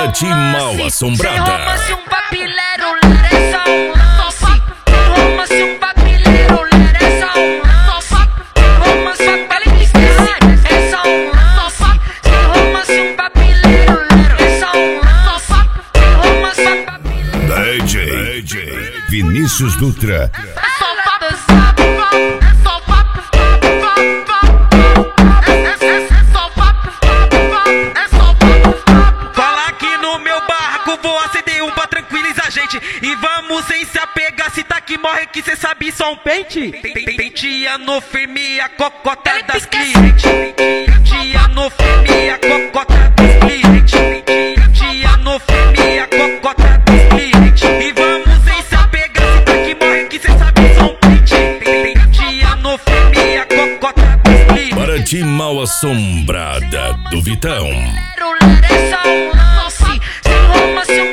Paraty Mal Assombrada. Sem romance, um papilero, ler é só um lance. Sem romance, um papilero, ler é só um lance. Sem romance, é só um lance. Sem romance, um papilero, ler é só um lance. Sem romance, papilero. DJ Vinícius Dutra. E vamos sem se apegar, se tá que morre que cê sabe só um pente. Pentia no firme a cocota das clientes. Pentia no firme a cocota das clientes. Pentia no firme a cocota das clientes. E vamos sem se apegar, se tá que morre que cê sabe só um pente. Pentia no firme a cocota das clientes. Paraty Mal Assombrada do Vitão. É só um lance, sem romance,